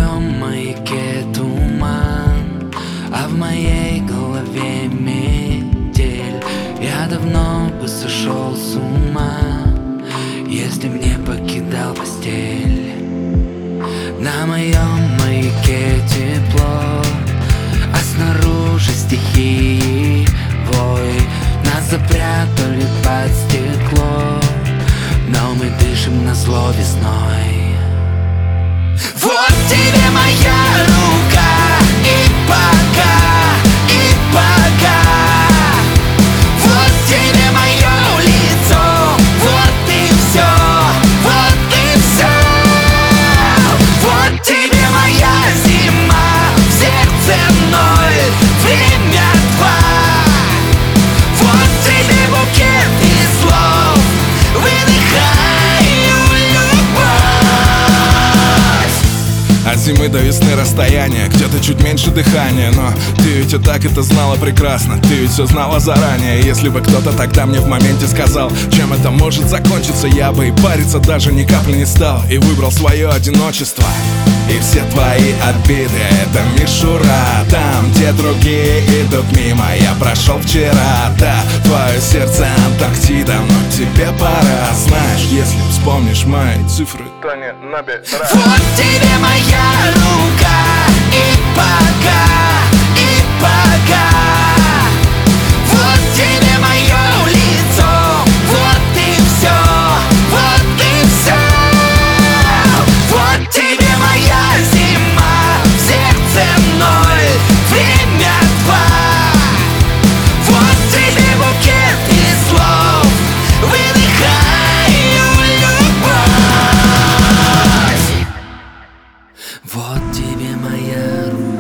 моем маяке туман, а в моей голове метель. Я давно бы сошел с ума, если б не покидал постель. На моем маяке тепло, а снаружи стихии вой. Нас запрятали под стекло, но мы дышим назло весной. Вот тебе моя рука, и пока, и пока. Вот тебе мое лицо, вот и все, вот и все. Вот тебе моя зима, в сердце ноль, время два. Вот тебе букет из слов, выдыхаю любовь. От зимы до весны расстояние, где-то чуть меньше дыхания. Но ты ведь и так это знала прекрасно, ты ведь все знала заранее. Если бы кто-то тогда мне в моменте сказал, чем это может закончиться, я бы и париться даже ни капли не стал, и выбрал свое одиночество. И все твои обиды — это мишура. Там, где другие идут мимо, я прошел вчера. Да, твое сердце Антарктида, но тебе пора. Знаешь, если вспомнишь мои цифры, то не набирай. Вот тебе моя рука, и пока, и пока. Вот тебе мое лицо, вот и все, вот и все. Вот тебе моя зима, в сердце ноль, время два. Вот тебе букет из слов, выдыхаю любовь. Вот тебе моя рука.